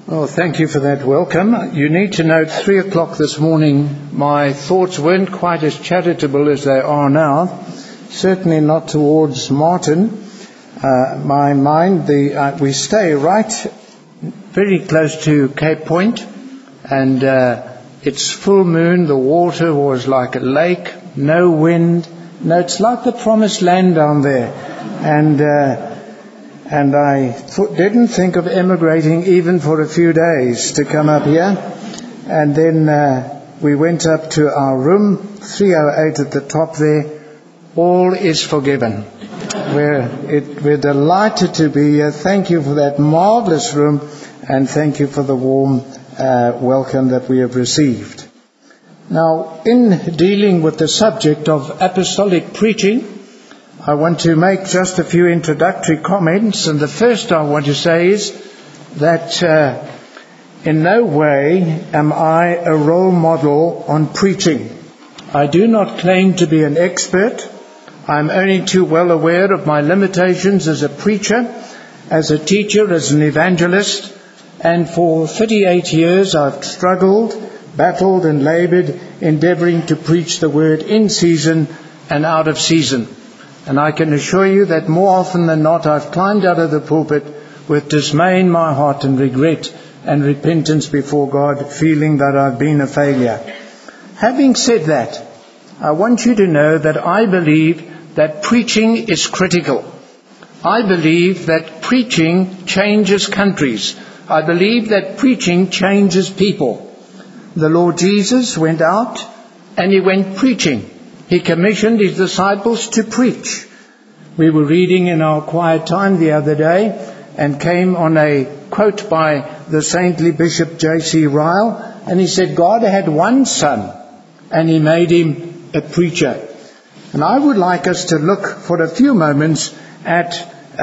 Well, thank you for that welcome. You need to note 3 o'clock this morning, my thoughts weren't quite as charitable as they are now. Certainly not towards Martin. My mind, we stay right very close to Cape Point, and it's full moon. The water was like a lake, no wind. No, it's like the promised land down there. And I didn't think of emigrating even for a few days to come up here. And then we went up to our room, 308 at the top there. All is forgiven. We're delighted to be here. Thank you for that marvelous room, and thank you for the warm welcome that we have received. Now, in dealing with the subject of apostolic preaching, I want to make just a few introductory comments, and the first I want to say is that in no way am I a role model on preaching. I do not claim to be an expert. I'm only too well aware of my limitations as a preacher, as a teacher, as an evangelist, and for 38 years I've struggled, battled and laboured, endeavouring to preach the word in season and out of season. And I can assure you that more often than not I've climbed out of the pulpit with dismay in my heart and regret and repentance before God, feeling that I've been a failure. Having said that, I want you to know that I believe that preaching is critical. I believe that preaching changes countries. I believe that preaching changes people. The Lord Jesus went out and he went preaching. He commissioned his disciples to preach. We were reading in our quiet time the other day and came on a quote by the saintly Bishop J.C. Ryle, and he said, God had one son and he made him a preacher. And I would like us to look for a few moments at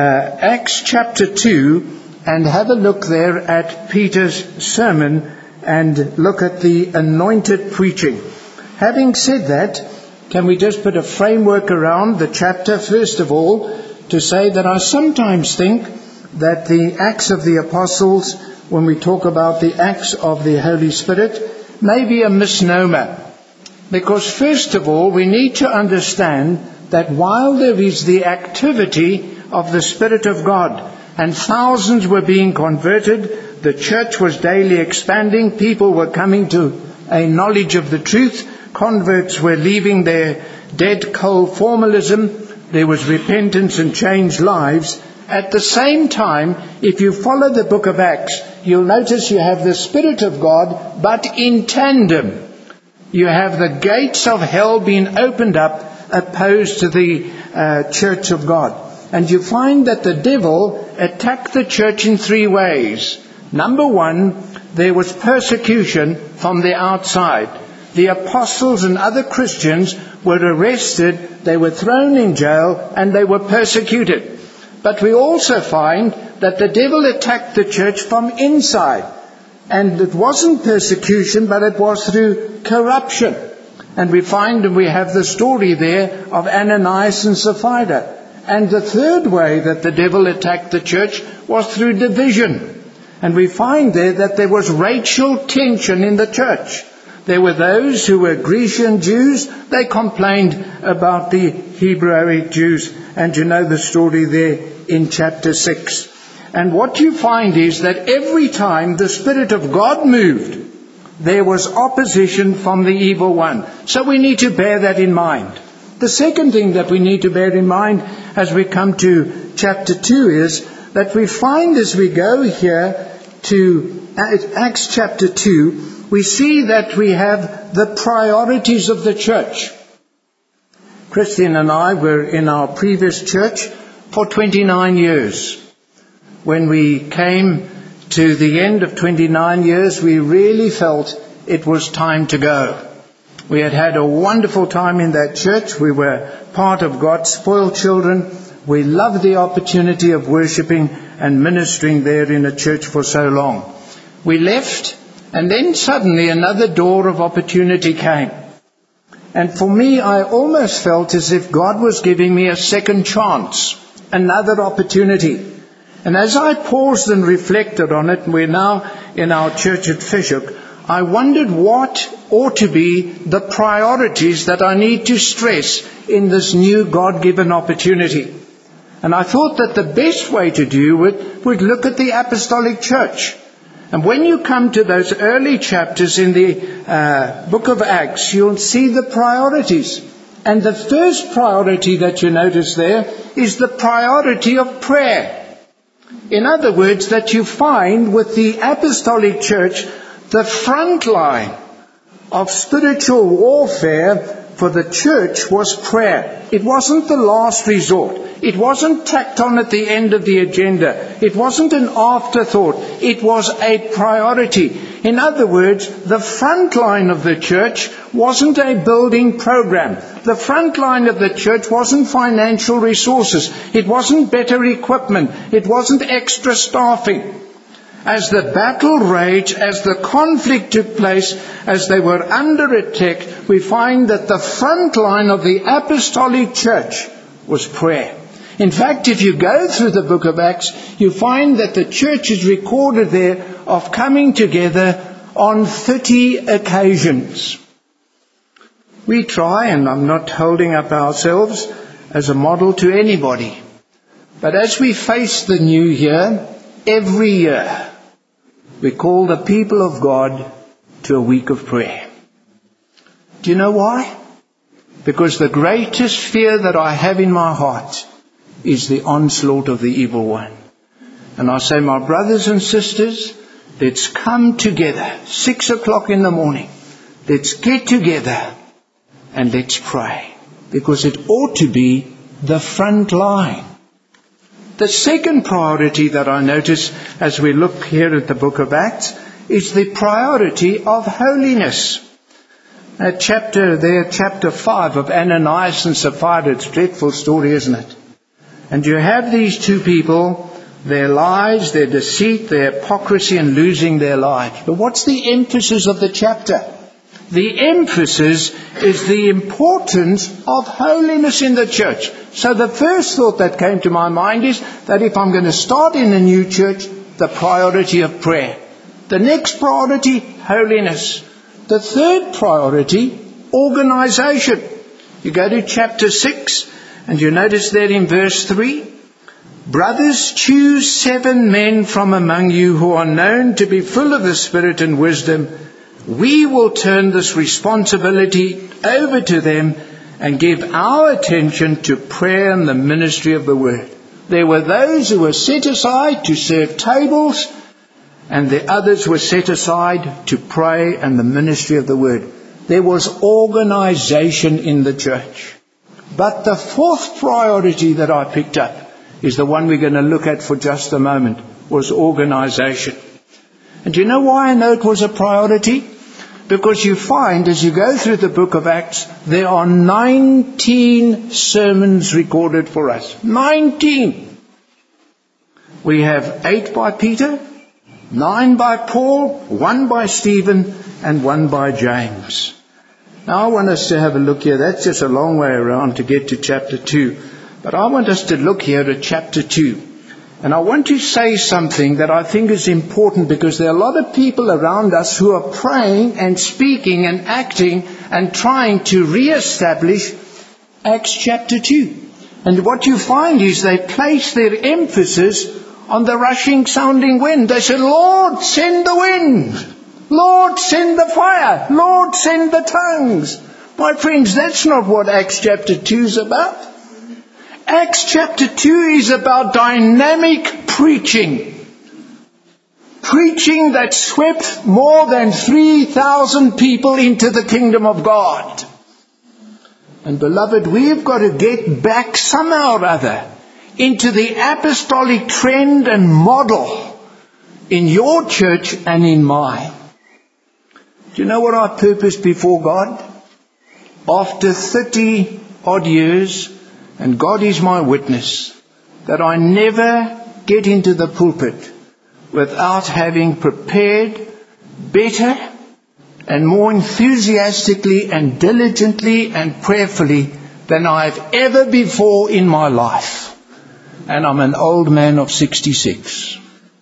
Acts chapter 2 and have a look there at Peter's sermon and look at the anointed preaching. Having said that, can we just put a framework around the chapter, first of all, to say that I sometimes think that the Acts of the Apostles, when we talk about the Acts of the Holy Spirit, may be a misnomer. Because first of all, we need to understand that while there is the activity of the Spirit of God, and thousands were being converted, the church was daily expanding, people were coming to a knowledge of the truth, converts were leaving their dead cold formalism, there was repentance and changed lives. At the same time, if you follow the book of Acts, you'll notice you have the Spirit of God, but in tandem, you have the gates of hell being opened up opposed to the church of God. And you find that the devil attacked the church in 3 ways. Number one, there was persecution from the outside. The apostles and other Christians were arrested, they were thrown in jail, and they were persecuted. But we also find that the devil attacked the church from inside. And it wasn't persecution, but it was through corruption. And we find, and we have the story there of Ananias and Sapphira. And the third way that the devil attacked the church was through division. And we find there that there was racial tension in the church. There were those who were Grecian Jews. They complained about the Hebraic Jews. And you know the story there in chapter 6. And what you find is that every time the Spirit of God moved, there was opposition from the evil one. So we need to bear that in mind. The second thing that we need to bear in mind as we come to chapter 2 is that we find as we go here to Acts chapter 2, we see that we have the priorities of the church. Christian and I were in our previous church for 29 years. When we came to the end of 29 years, we really felt it was time to go. We had had a wonderful time in that church. We were part of God's spoiled children. We loved the opportunity of worshipping and ministering there in a church for so long. We left, and then suddenly another door of opportunity came. And for me, I almost felt as if God was giving me a second chance, another opportunity. And as I paused and reflected on it, and we're now in our church at Fishhook, I wondered what ought to be the priorities that I need to stress in this new God-given opportunity. And I thought that the best way to do it would look at the apostolic church. And when you come to those early chapters in the book of Acts, you'll see the priorities. And the first priority that you notice there is the priority of prayer. In other words, that you find with the apostolic church, the front line of spiritual warfare for the church was prayer. It wasn't the last resort. It wasn't tacked on at the end of the agenda. It wasn't an afterthought. It was a priority. In other words, the front line of the church wasn't a building program. The front line of the church wasn't financial resources. It wasn't better equipment. It wasn't extra staffing. As the battle raged, as the conflict took place, as they were under attack, we find that the front line of the apostolic church was prayer. In fact, if you go through the book of Acts, you find that the church is recorded there of coming together on 30 occasions. We try, and I'm not holding up ourselves as a model to anybody, but as we face the new year, every year, we call the people of God to a week of prayer. Do you know why? Because the greatest fear that I have in my heart is the onslaught of the evil one. And I say, my brothers and sisters, let's come together, 6 o'clock in the morning. Let's get together and let's pray. Because it ought to be the front line. The second priority that I notice as we look here at the book of Acts is the priority of holiness. Chapter 5 of Ananias and Sapphira, it's a dreadful story, isn't it? And you have these two people, their lies, their deceit, their hypocrisy, and losing their lives. But what's the emphasis of the chapter? The emphasis is the importance of holiness in the church. So the first thought that came to my mind is that if I'm going to start in a new church, the priority of prayer. The next priority, holiness. The third priority, organization. You go to chapter 6, and you notice there in verse 3, brothers, choose 7 men from among you who are known to be full of the Spirit and wisdom. We will turn this responsibility over to them and give our attention to prayer and the ministry of the word. There were those who were set aside to serve tables, and the others were set aside to pray and the ministry of the word. There was organization in the church. But the fourth priority that I picked up is the one we're going to look at for just a moment, was organization. And do you know why I know it was a priority? Because you find, as you go through the book of Acts, there are 19 sermons recorded for us. 19! We have 8 by Peter, 9 by Paul, 1 by Stephen, and 1 by James. Now I want us to have a look here. That's just a long way around to get to chapter 2. But I want us to look here at chapter 2. And I want to say something that I think is important, because there are a lot of people around us who are praying and speaking and acting and trying to re-establish Acts chapter 2. And what you find is they place their emphasis on the rushing, sounding wind. They say, Lord, send the wind. Lord, send the fire. Lord, send the tongues. My friends, that's not what Acts chapter 2 is about. Acts chapter 2 is about dynamic preaching. Preaching that swept more than 3,000 people into the kingdom of God. And beloved, we've got to get back somehow or other into the apostolic trend and model in your church and in mine. Do you know what I purposed before God? After 30 odd years, and God is my witness, that I never get into the pulpit without having prepared better and more enthusiastically and diligently and prayerfully than I've ever before in my life. and I'm an old man of 66.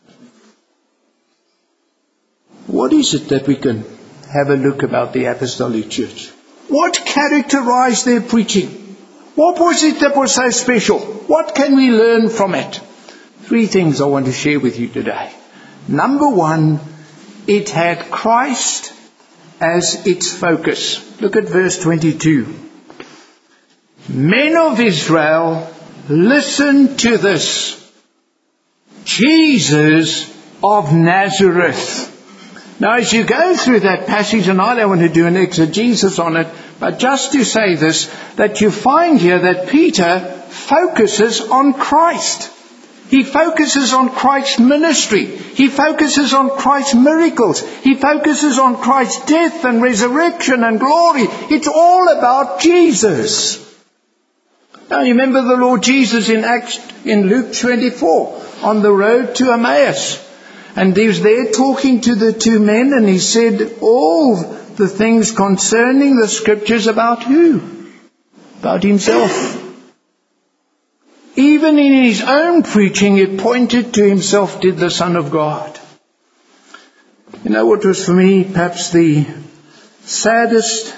What is it that we can have a look about the Apostolic Church? What characterized their preaching? What was it that was so special? What can we learn from it? 3 things I want to share with you today. Number 1, it had Christ as its focus. Look at verse 22. Men of Israel, listen to this. Jesus of Nazareth. Now, as you go through that passage, and I don't want to do an exegesis on it, but just to say this, that you find here that Peter focuses on Christ. He focuses on Christ's ministry. He focuses on Christ's miracles. He focuses on Christ's death and resurrection and glory. It's all about Jesus. Now, you remember the Lord Jesus in Luke 24 on the road to Emmaus. And he was there talking to the 2 men, and he said all the things concerning the Scriptures about who? About himself. Even in his own preaching, he pointed to himself, did the Son of God. You know what was for me perhaps the saddest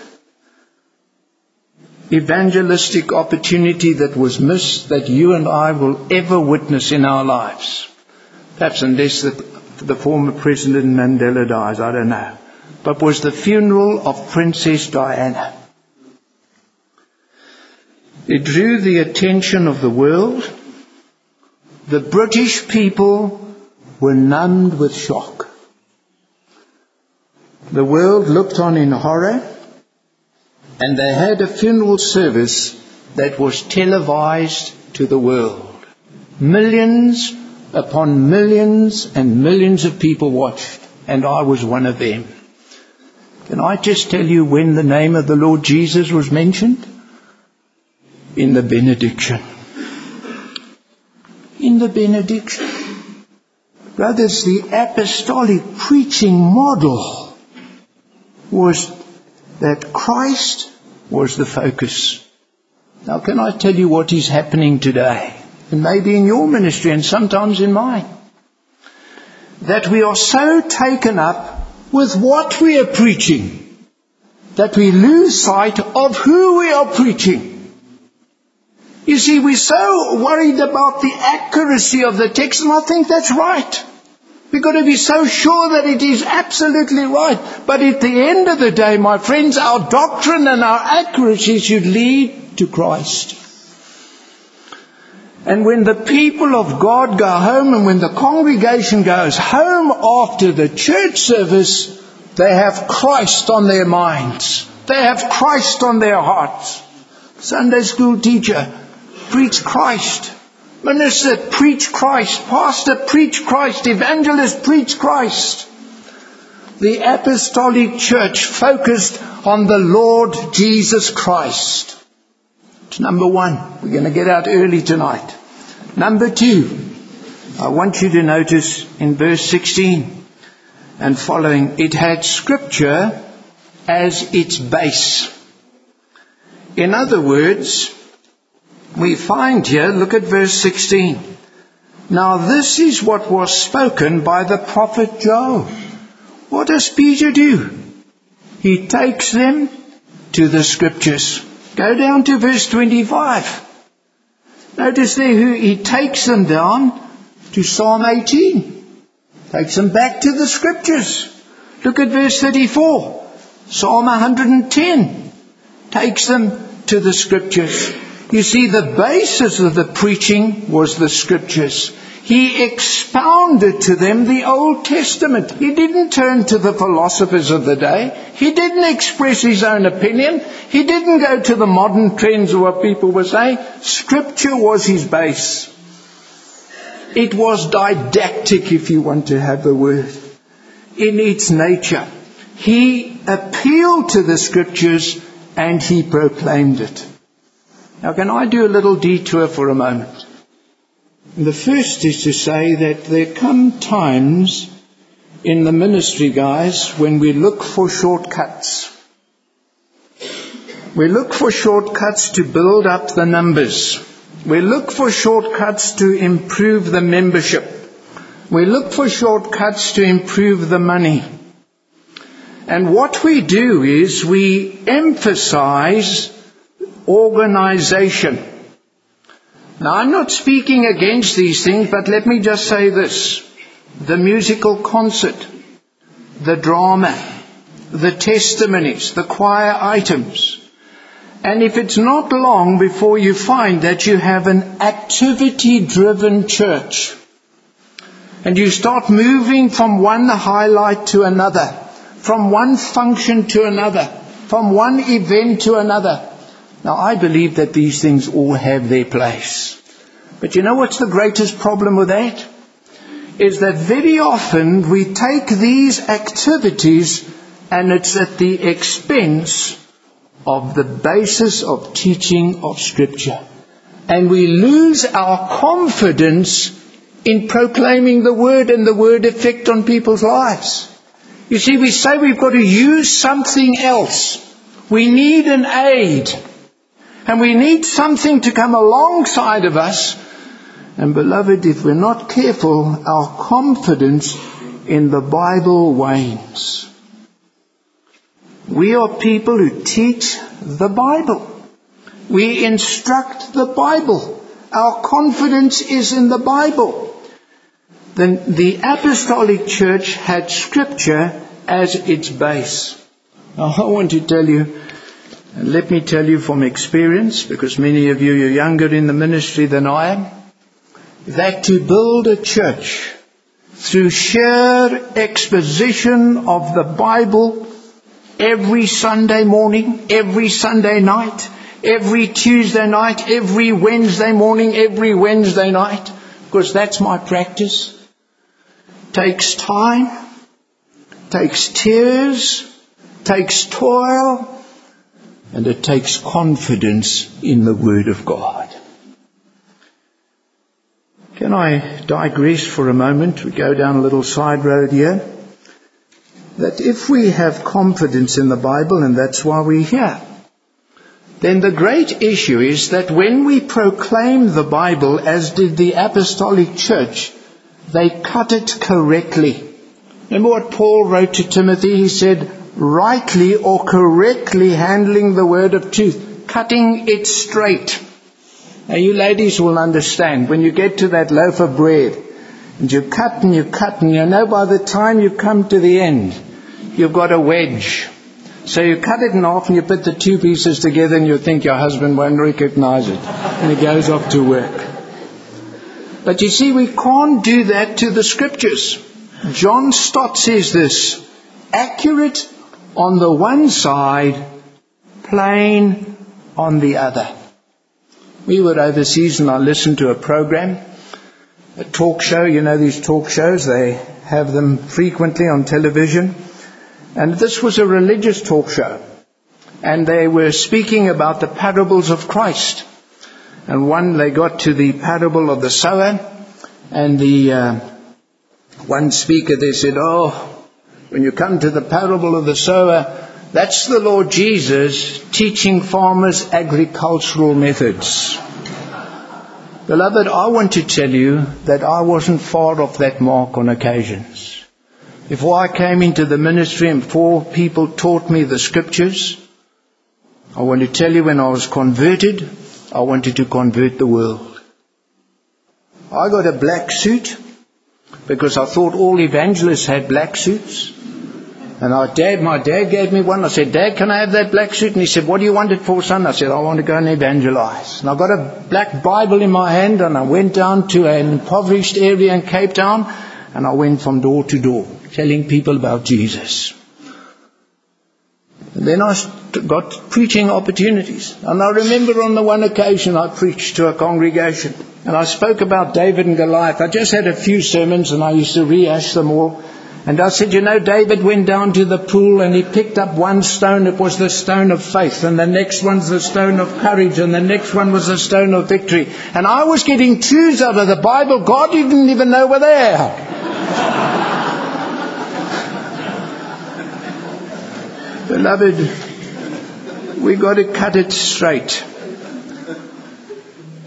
evangelistic opportunity that was missed, that you and I will ever witness in our lives? Perhaps unless the former President Mandela dies, I don't know. But was the funeral of Princess Diana. It drew the attention of the world. The British people were numbed with shock. The world looked on in horror, and they had a funeral service that was televised to the world. Millions upon millions and millions of people watched, and I was one of them. Can I just tell you when the name of the Lord Jesus was mentioned? In the benediction. In the benediction. Brothers, the apostolic preaching model was that Christ was the focus. Now, can I tell you what is happening today? And maybe in your ministry and sometimes in mine. That we are so taken up with what we are preaching that we lose sight of who we are preaching. You see, we're so worried about the accuracy of the text, and I think that's right. We've got to be so sure that it is absolutely right. But at the end of the day, my friends, our doctrine and our accuracy should lead to Christ. And when the people of God go home, and when the congregation goes home after the church service, they have Christ on their minds. They have Christ on their hearts. Sunday school teacher, preach Christ. Minister, preach Christ. Pastor, preach Christ. Evangelist, preach Christ. The apostolic church focused on the Lord Jesus Christ. It's number 1. We're going to get out early tonight. Number 2, I want you to notice in verse 16 and following, it had Scripture as its base. In other words, we find here, look at verse 16. Now this is what was spoken by the prophet Joel. What does Peter do? He takes them to the Scriptures. Go down to verse 25. Notice there who he takes them down to Psalm 18. Takes them back to the Scriptures. Look at verse 34. Psalm 110 takes them to the Scriptures. You see, the basis of the preaching was the Scriptures. He expounded to them the Old Testament. He didn't turn to the philosophers of the day. He didn't express his own opinion. He didn't go to the modern trends of what people were saying. Scripture was his base. It was didactic, if you want to have the word, in its nature. He appealed to the Scriptures and he proclaimed it. Now, can I do a little detour for a moment? The first is to say that there come times in the ministry, guys, when we look for shortcuts. We look for shortcuts to build up the numbers. We look for shortcuts to improve the membership. We look for shortcuts to improve the money. And what we do is we emphasize organization. Now, I'm not speaking against these things, but let me just say this. The musical concert, the drama, the testimonies, the choir items. And if it's not long before you find that you have an activity-driven church, and you start moving from one highlight to another, from one function to another, from one event to another. Now, I believe that these things all have their place. But you know what's the greatest problem with that? Is that very often we take these activities and it's at the expense of the basis of teaching of Scripture. And we lose our confidence in proclaiming the Word and the Word effect on people's lives. You see, we say we've got to use something else. We need an aid. And we need something to come alongside of us. And beloved, if we're not careful, our confidence in the Bible wanes. We are people who teach the Bible. We instruct the Bible. Our confidence is in the Bible. Then the apostolic church had Scripture as its base. Now, I want to tell you, and let me tell you from experience, because many of you are younger in the ministry than I am, that to build a church through sheer exposition of the Bible every Sunday morning, every Sunday night, every Tuesday night, every Wednesday morning, every Wednesday night, because that's my practice, takes time, takes tears, takes toil, and it takes confidence in the Word of God. Can I digress for a moment? We go down a little side road here. That if we have confidence in the Bible, and that's why we're here, then the great issue is that when we proclaim the Bible, as did the apostolic church, they cut it correctly. Remember what Paul wrote to Timothy? He said, rightly or correctly handling the word of truth, cutting it straight. Now you ladies will understand, when you get to that loaf of bread, and you cut and you cut, and you know by the time you come to the end, you've got a wedge. So you cut it in half and you put the two pieces together and you think your husband won't recognize it. And he goes off to work. But you see, we can't do that to the Scriptures. John Stott says this, accurate on the one side, plain on the other. We were overseas and I listened to a program, a talk show. You know these talk shows, they have them frequently on television. And this was a religious talk show. And they were speaking about the parables of Christ. And they got to the parable of the sower. And the one speaker there said, when you come to the parable of the sower, that's the Lord Jesus teaching farmers agricultural methods. Beloved, I want to tell you that I wasn't far off that mark on occasions. Before I came into the ministry and 4 people taught me the Scriptures, I want to tell you when I was converted, I wanted to convert the world. I got a black suit because I thought all evangelists had black suits. And my dad gave me one. I said, Dad, can I have that black suit? And he said, what do you want it for, son? I said, I want to go and evangelize. And I got a black Bible in my hand and I went down to an impoverished area in Cape Town and I went from door to door telling people about Jesus. And then I got preaching opportunities. And I remember on the one occasion I preached to a congregation. And I spoke about David and Goliath. I just had a few sermons and I used to rehash them all. And I said, David went down to the pool and he picked up one stone. It was the stone of faith. And the next one's the stone of courage. And the next one was the stone of victory. And I was getting truths out of the Bible God didn't even know were there. Beloved, we got to cut it straight. If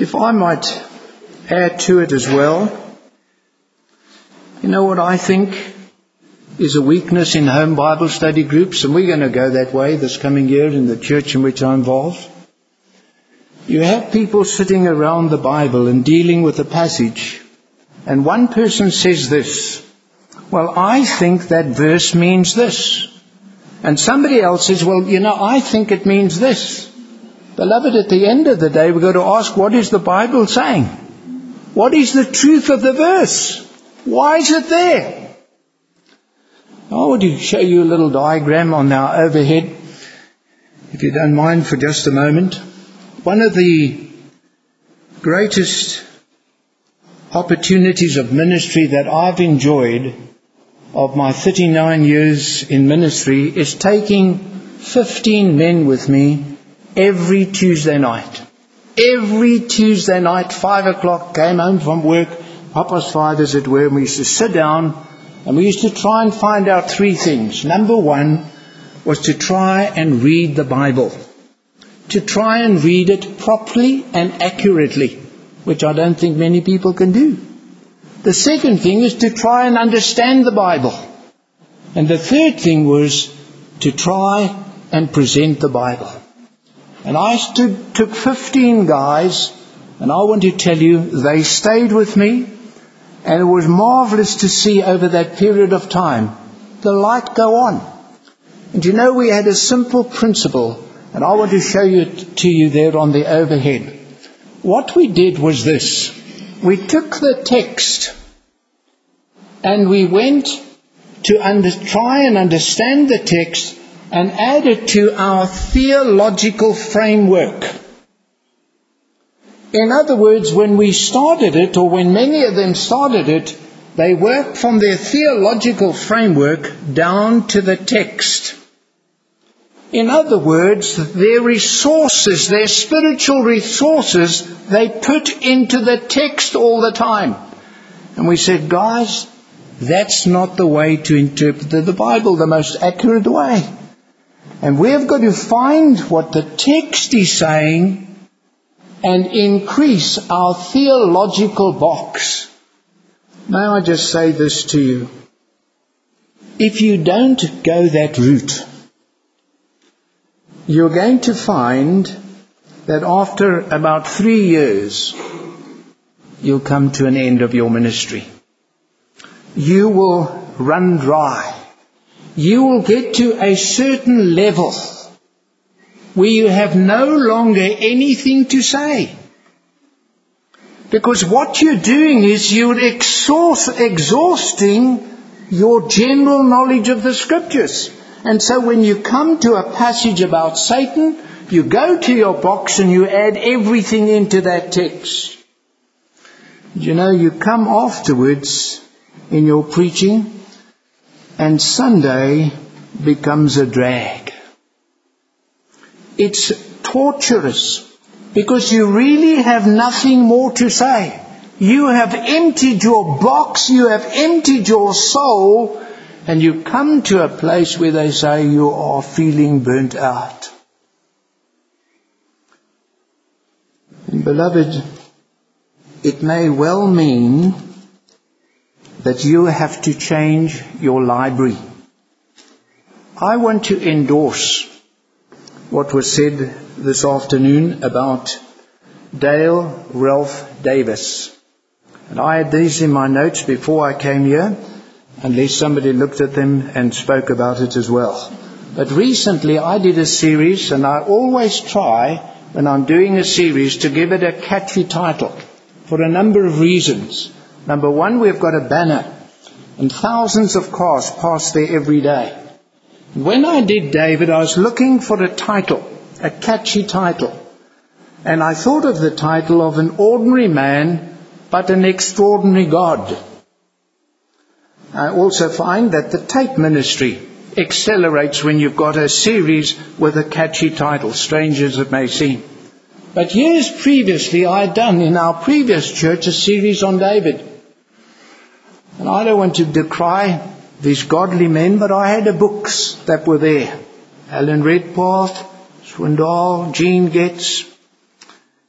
If I might add to it as well, you know what I think is a weakness in home Bible study groups, and we're going to go that way this coming year in the church in which I'm involved. You have people sitting around the Bible and dealing with a passage, and one person says this, well, I think that verse means this. And somebody else says, well, I think it means this. Beloved, at the end of the day, we've got to ask, what is the Bible saying? What is the truth of the verse? Why is it there? I want to show you a little diagram on our overhead, if you don't mind for just a moment. One of the greatest opportunities of ministry that I've enjoyed of my 39 years in ministry is taking 15 men with me every Tuesday night. Every Tuesday night, 5 o'clock, came home from work, 5:30 as it were, and we used to sit down and we used to try and find out three things. Number one was to try and read the Bible. To try and read it properly and accurately, which I don't think many people can do. The second thing is to try and understand the Bible. And the third thing was to try and present the Bible. And I took 15 guys, and I want to tell you, they stayed with me, and it was marvelous to see over that period of time the light go on. And we had a simple principle, and I want to show it to you there on the overhead. What we did was this. We took the text and we went to try and understand the text and add it to our theological framework. In other words, when we started it, or when many of them started it, they worked from their theological framework down to the text. In other words, their resources, their spiritual resources, they put into the text all the time. And we said, guys, that's not the way to interpret the Bible, the most accurate way. And we've got to find what the text is saying and increase our theological box. May I just say this to you? If you don't go that route, you're going to find that after about 3 years, you'll come to an end of your ministry. You will run dry. You will get to a certain level where you have no longer anything to say. Because what you're doing is you're exhausting your general knowledge of the Scriptures. And so when you come to a passage about Satan, you go to your box and you add everything into that text. You come afterwards in your preaching and Sunday becomes a drag. It's torturous because you really have nothing more to say. You have emptied your box, you have emptied your soul, and you come to a place where they say you are feeling burnt out. And beloved, it may well mean that you have to change your library. I want to endorse what was said this afternoon about Dale Ralph Davis. And I had these in my notes before I came here, unless somebody looked at them and spoke about it as well. But recently I did a series, and I always try, when I'm doing a series, to give it a catchy title for a number of reasons. Number one, we've got a banner, and thousands of cars pass there every day. When I did David, I was looking for a title, a catchy title. And I thought of the title of An Ordinary Man, but an Extraordinary God. I also find that the tape ministry accelerates when you've got a series with a catchy title, strange as it may seem. But years previously, I had done in our previous church a series on David. And I don't want to decry these godly men, but I had the books that were there. Alan Redpath, Swindoll, Gene Getz.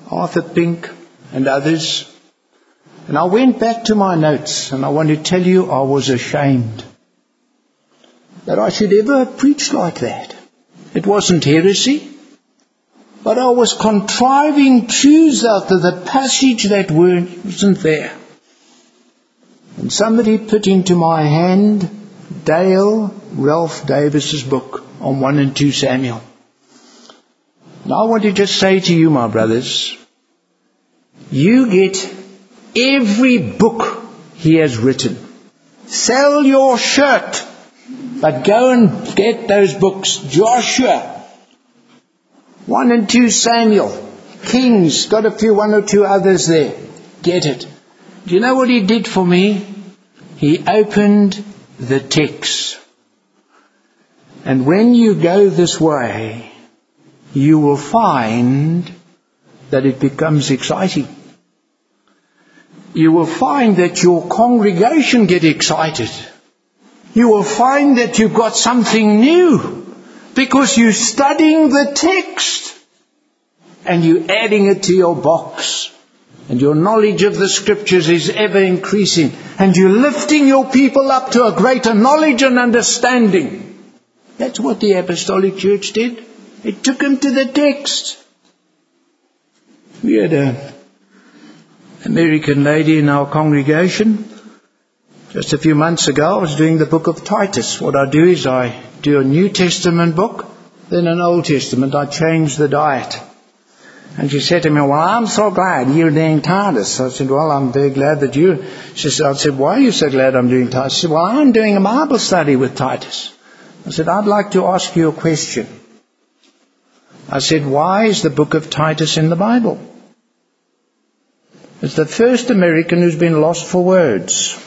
Arthur Pink and others. And I went back to my notes, and I want to tell you I was ashamed that I should ever have preached like that. It wasn't heresy, but I was contriving truths out of the passage that wasn't there. And somebody put into my hand Dale Ralph Davis's book on 1 and 2 Samuel. And I want to just say to you, my brothers, you get every book he has written. Sell your shirt, but go and get those books. Joshua, 1 and 2 Samuel, Kings, got a few, 1 or 2 others there. Get it. Do you know what he did for me? He opened the text. And when you go this way, you will find that it becomes exciting. You will find that your congregation get excited. You will find that you've got something new because you're studying the text and you're adding it to your box. And your knowledge of the Scriptures is ever increasing. And you're lifting your people up to a greater knowledge and understanding. That's what the Apostolic Church did. It took them to the text. We had an American lady in our congregation. Just a few months ago, I was doing the book of Titus. What I do is I do a New Testament book, then an Old Testament. I change the diet. And she said to me, well, I'm so glad you're doing Titus. I said, well, I'm very glad that you... I said, why are you so glad I'm doing Titus? She said, well, I'm doing a Bible study with Titus. I said, I'd like to ask you a question. I said, why is the book of Titus in the Bible? It's the first American who's been lost for words.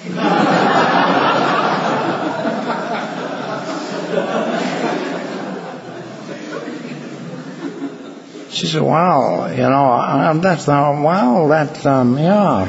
She said, wow, yeah.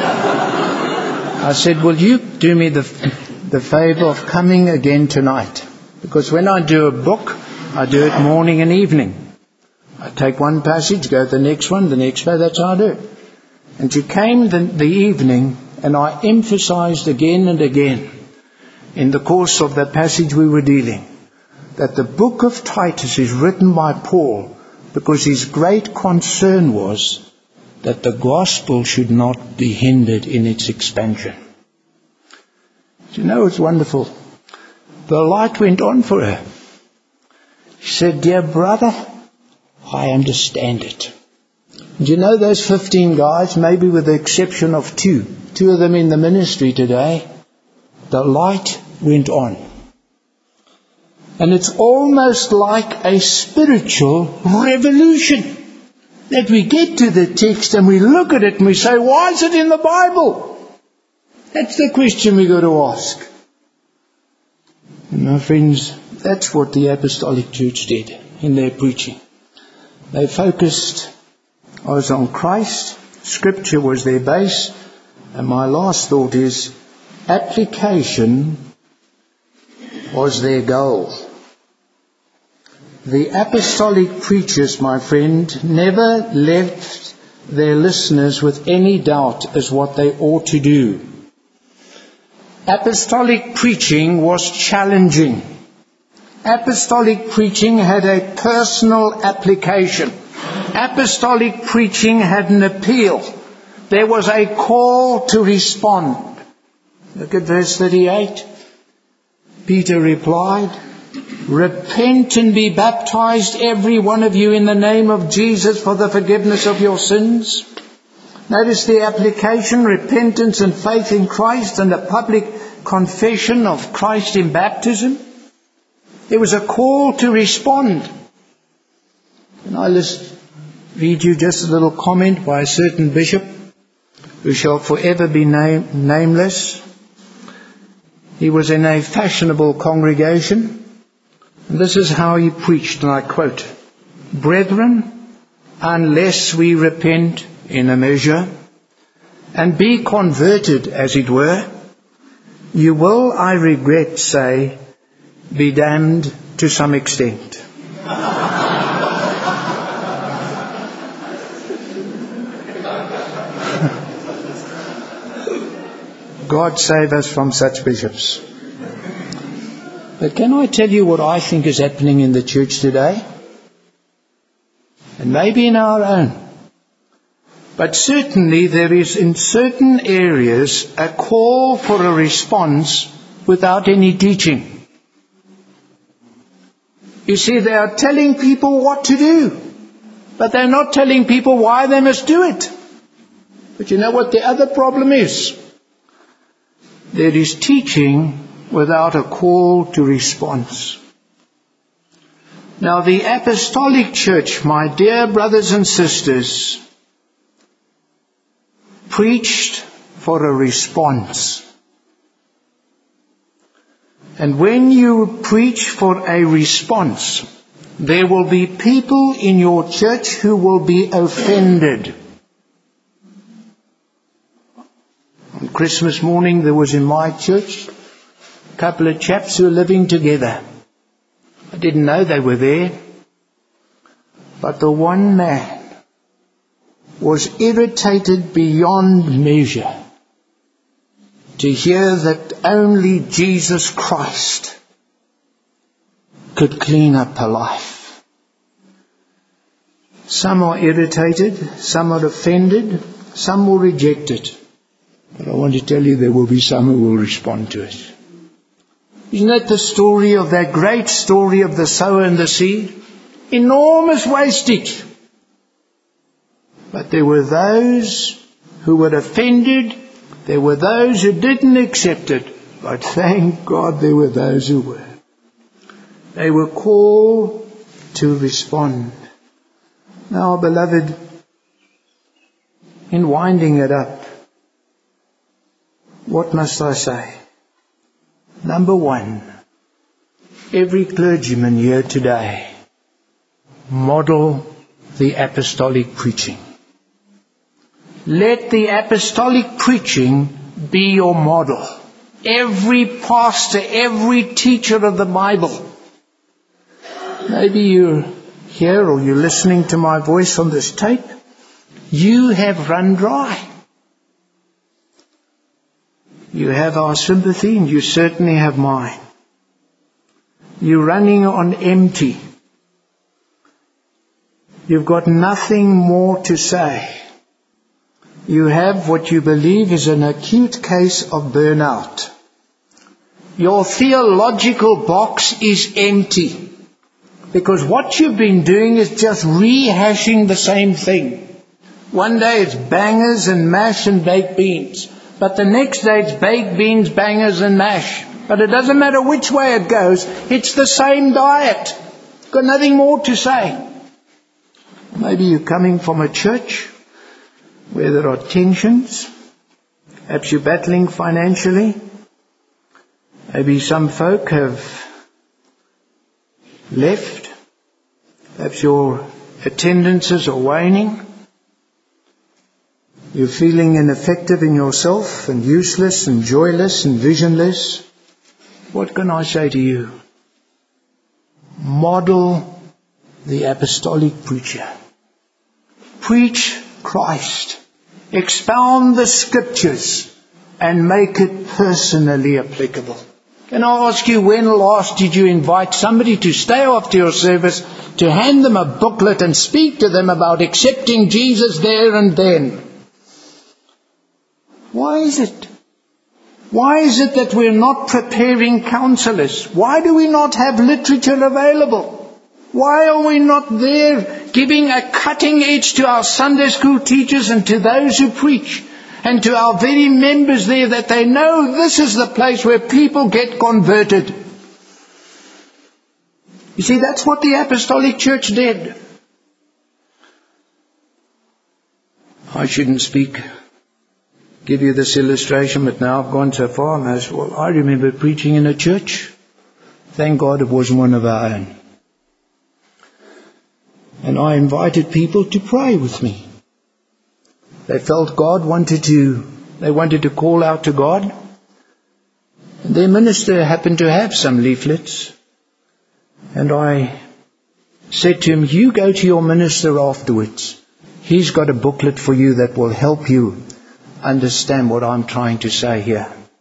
I said, will you do me the favor of coming again tonight? Because when I do a book, I do it morning and evening. I take one passage, go to the next one, that's how I do it. And she came the evening, and I emphasized again and again in the course of the passage we were dealing, that the book of Titus is written by Paul because his great concern was that the gospel should not be hindered in its expansion. Do you know, it's wonderful. The light went on for her. She said, dear brother, I understand it. Do you know those 15 guys, maybe with the exception of two of them in the ministry today, the light went on. And it's almost like a spiritual revolution that we get to the text and we look at it and we say, why is it in the Bible? That's the question we got to ask. And my friends, that's what the Apostolic Church did in their preaching. They focused on Christ. Scripture was their base. And my last thought is, application was their goal. The apostolic preachers, my friend, never left their listeners with any doubt as what they ought to do. Apostolic preaching was challenging. Apostolic preaching had a personal application. Apostolic preaching had an appeal. There was a call to respond. Look at verse 38. Peter replied, repent and be baptized, every one of you, in the name of Jesus for the forgiveness of your sins. Notice the application, repentance and faith in Christ, and a public confession of Christ in baptism. There was a call to respond. And I read you just a little comment by a certain bishop who shall forever be nameless. He was in a fashionable congregation, and this is how he preached, and I quote, brethren, unless we repent in a measure and be converted, as it were, you will, I regret, say, be damned to some extent. God save us from such bishops. But can I tell you what I think is happening in the church today? And maybe in our own. But certainly there is in certain areas a call for a response without any teaching. You see, they are telling people what to do, but they're not telling people why they must do it. But you know what the other problem is? There is teaching without a call to response. Now, the Apostolic Church, my dear brothers and sisters, preached for a response. And when you preach for a response, there will be people in your church who will be offended. On Christmas morning, there was in my church a couple of chaps who were living together. I didn't know they were there. But the one man was irritated beyond measure to hear that only Jesus Christ could clean up her life. Some are irritated, some are offended, some will reject it. But I want to tell you there will be some who will respond to it. Isn't that the story of that great story of the sower and the seed? Enormous wastage. But there were those who were offended. There were those who didn't accept it. But thank God there were those who were. They were called to respond. Now, beloved, in winding it up, what must I say? Number one, every clergyman here today, model the apostolic preaching. Let the apostolic preaching be your model. Every pastor, every teacher of the Bible. Maybe you're here or you're listening to my voice on this tape. You have run dry. You have our sympathy and you certainly have mine. You're running on empty. You've got nothing more to say. You have what you believe is an acute case of burnout. Your theological box is empty. Because what you've been doing is just rehashing the same thing. One day it's bangers and mash and baked beans. But the next day it's baked beans, bangers and mash. But it doesn't matter which way it goes. It's the same diet. Got nothing more to say. Maybe you're coming from a church where there are tensions. Perhaps you're battling financially. Maybe some folk have left. Perhaps your attendances are waning. You're feeling ineffective in yourself and useless and joyless and visionless. What can I say to you? Model the apostolic preacher. Preach Christ. Expound the scriptures and make it personally applicable. Can I ask you, when last did you invite somebody to stay after your service to hand them a booklet and speak to them about accepting Jesus there and then? Why is it? Why is it that we're not preparing counselors? Why do we not have literature available? Why are we not there giving a cutting edge to our Sunday school teachers and to those who preach and to our very members there, that they know this is the place where people get converted? You see, that's what the Apostolic Church did. I shouldn't give you this illustration, but now I've gone so far, and I remember preaching in a church. Thank God it wasn't one of our own. And I invited people to pray with me. They felt they wanted to call out to God. And their minister happened to have some leaflets. And I said to him, you go to your minister afterwards. He's got a booklet for you that will help you understand what I'm trying to say here.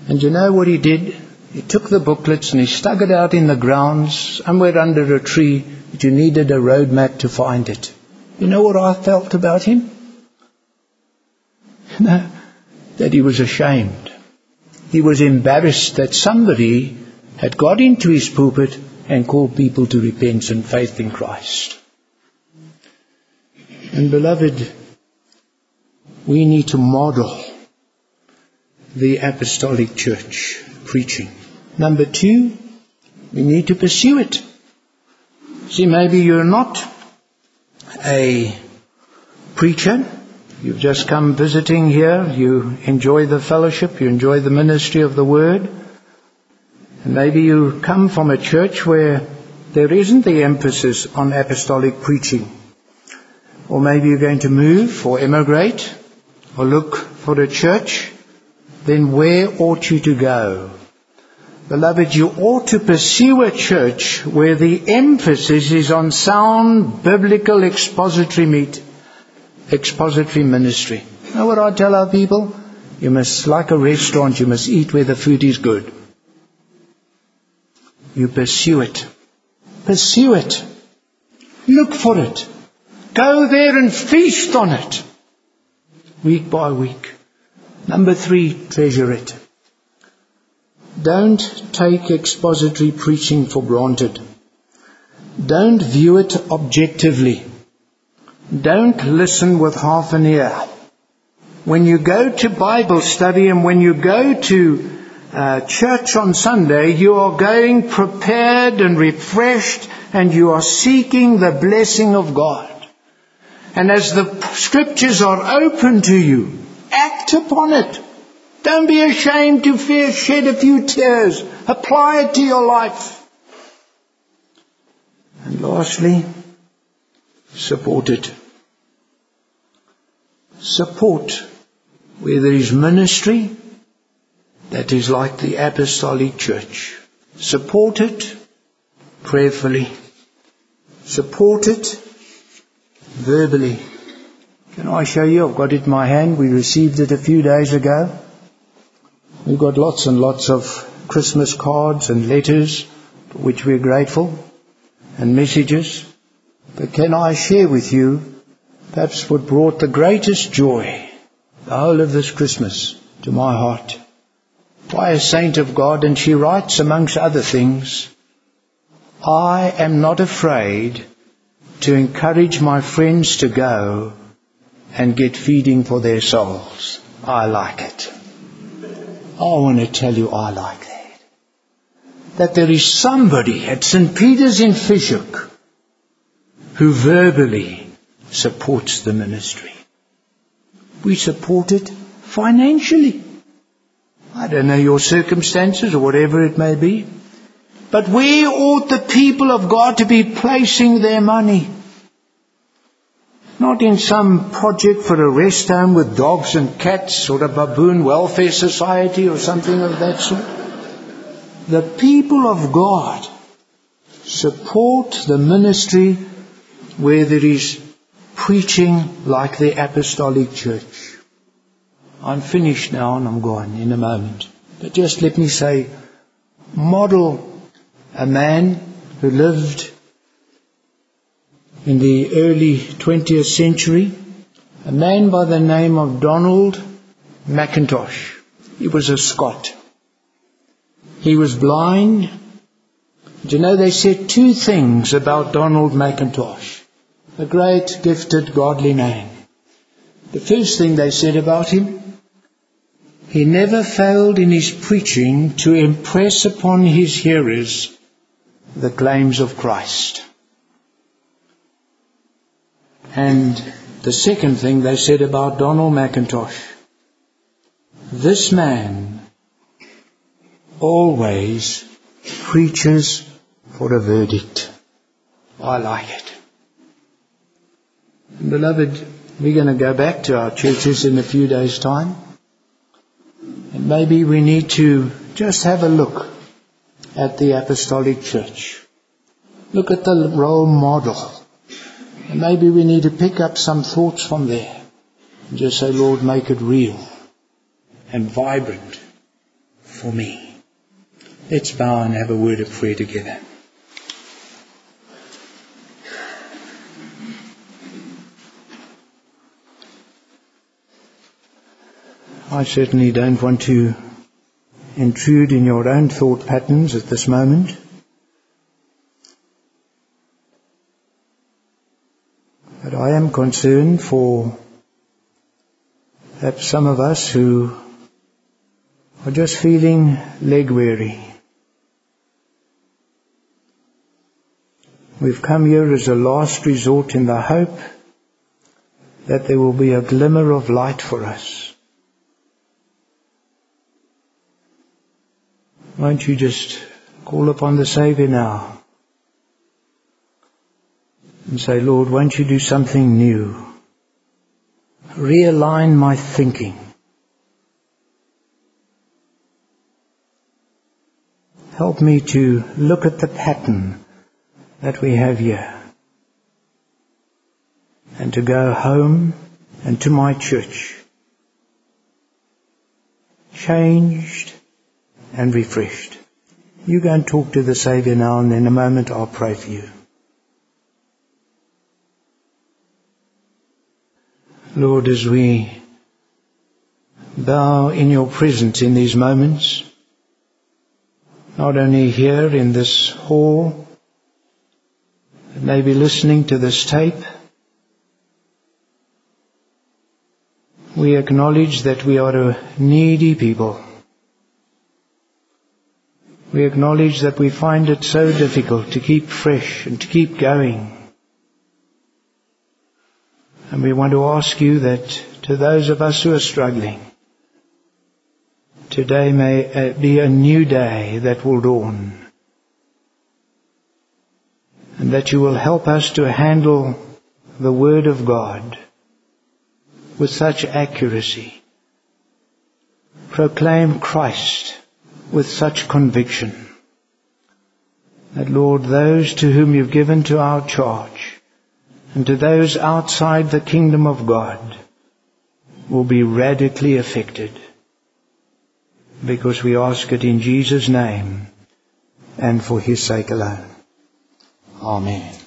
And you know what he did? He took the booklets and he stuck it out in the grounds, somewhere under a tree, that you needed a road map to find it. You know what I felt about him? That he was ashamed. He was embarrassed that somebody had got into his pulpit and called people to repentance and faith in Christ. And beloved, we need to model the apostolic church preaching. Number 2, we need to pursue it. See, maybe you're not a preacher. You've just come visiting here. You enjoy the fellowship. You enjoy the ministry of the Word. And maybe you come from a church where there isn't the emphasis on apostolic preaching. Or maybe you're going to move or emigrate or look for a church. Then where ought you to go? Beloved, you ought to pursue a church where the emphasis is on sound biblical expository ministry. You know what I tell our people? You must, like a restaurant, you must eat where the food is good. You pursue it. Pursue it. Look for it. Go there and feast on it. Week by week. Number 3, treasure it. Don't take expository preaching for granted. Don't view it objectively. Don't listen with half an ear. When you go to Bible study and when you go to church on Sunday, you are going prepared and refreshed, and you are seeking the blessing of God. And as the scriptures are open to you, act upon it. Don't be ashamed to shed a few tears. Apply it to your life. And lastly, support it. Support where there is ministry that is like the apostolic church. Support it prayerfully. Support it verbally. Can I show you? I've got it in my hand. We received it a few days ago. We've got lots and lots of Christmas cards and letters, for which we're grateful, and messages. But can I share with you perhaps what brought the greatest joy, the whole of this Christmas, to my heart? By a saint of God, and she writes amongst other things, I am not afraid to encourage my friends to go and get feeding for their souls. I like it. I want to tell you I like that. That there is somebody at St. Peter's in Fishhook who verbally supports the ministry. We support it financially. I don't know your circumstances or whatever it may be. But where ought the people of God to be placing their money? Not in some project for a rest home with dogs and cats or a baboon welfare society or something of that sort. The people of God support the ministry where there is preaching like the apostolic church. I'm finished now and I'm gone in a moment. But just let me say, model a man who lived in the early 20th century, a man by the name of Donald Mackintosh. He was a Scot. He was blind. Do you know, they said 2 things about Donald Mackintosh, a great, gifted, godly man. The first thing they said about him, he never failed in his preaching to impress upon his hearers the claims of Christ. And the second thing they said about Donald Mackintosh, this man always preaches for a verdict. I like it. And beloved, we're going to go back to our churches in a few days' time. And maybe we need to just have a look at the apostolic church. Look at the role model. And maybe we need to pick up some thoughts from there. And just say, Lord, make it real and vibrant for me. Let's bow and have a word of prayer together. I certainly don't want to intrude in your own thought patterns at this moment. But I am concerned for perhaps some of us who are just feeling leg weary. We've come here as a last resort in the hope that there will be a glimmer of light for us. Won't you just call upon the Saviour now and say, Lord, won't you do something new? Realign my thinking. Help me to look at the pattern that we have here and to go home and to my church changed and refreshed. You go and talk to the Saviour now, and in a moment I'll pray for you. Lord, as we bow in your presence in these moments, not only here in this hall, but maybe listening to this tape, we acknowledge that we are a needy people. We acknowledge that we find it so difficult to keep fresh and to keep going. And we want to ask you that to those of us who are struggling, today may be a new day that will dawn. And that you will help us to handle the Word of God with such accuracy. Proclaim Christ with such conviction. That, Lord, those to whom you've given to our charge and to those outside the kingdom of God will be radically affected. Because we ask it in Jesus' name and for his sake alone. Amen.